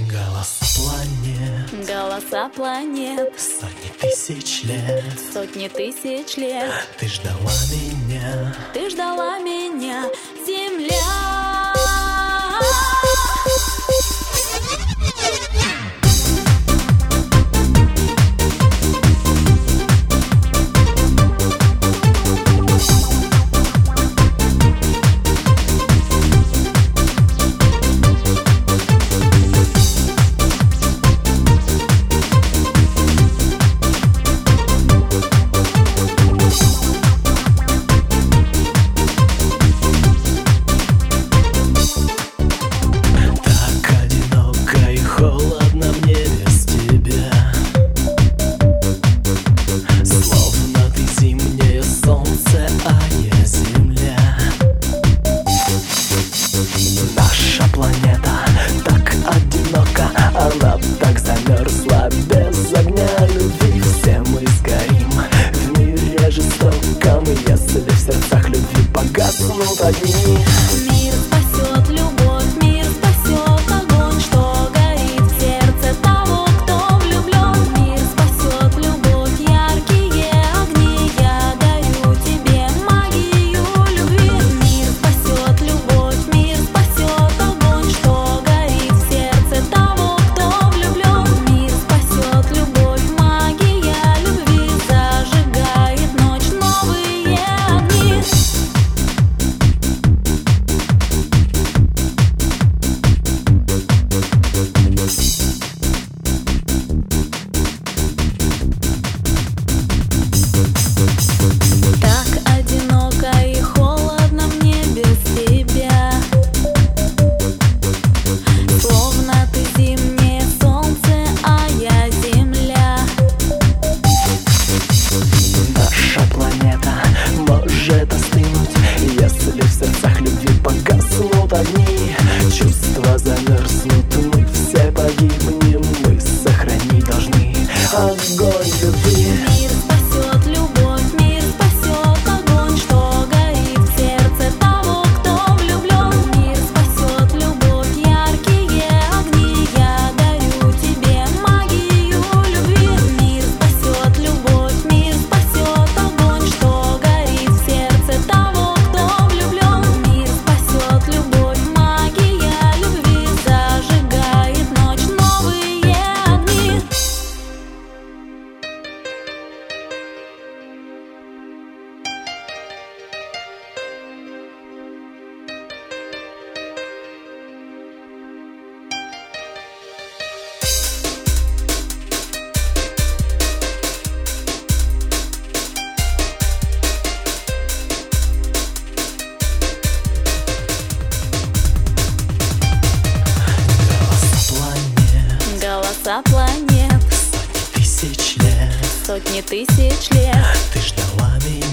Голоса планет, сотни тысяч лет, сотни тысяч лет. Ты ждала меня, ты ждала меня, Земля. Она так замерзла без огня любви. Все мы сгорим в мире жестоком, если в сердцах любви погаснут огни. Мир спасет любовь, мир спасет огонь, что горит в сердце того, кто влюблен. Мир спасет любовь, яркие огни, я дарю тебе магию любви. Мир спасет любовь, мир спасет огонь, что горит в сердце того, кто влюблен. Мир спасет любовь, магия любви зажигает ночь новые огни. Так одиноко и холодно мне без тебя, словно ты зимнее солнце, а я земля. Наша планета может остынуть, если в сердцах любви погаснут огни. Чувства замерзнут, мы все погибнем, мы сохранить должны огонь любви. Мир спасет любовь, мир спасет огонь, что горит в сердце того, кто влюблен. Мир спасет любовь, яркие огни, я дарю тебе магию любви. Мир спасет любовь, мир спасет огонь, что горит в сердце того, кто влюблен. Мир спасет любовь, магия любви зажигает ночь новые огни. Голоса планет, Сотни тысяч лет, сотни тысяч лет. ты ждала меня.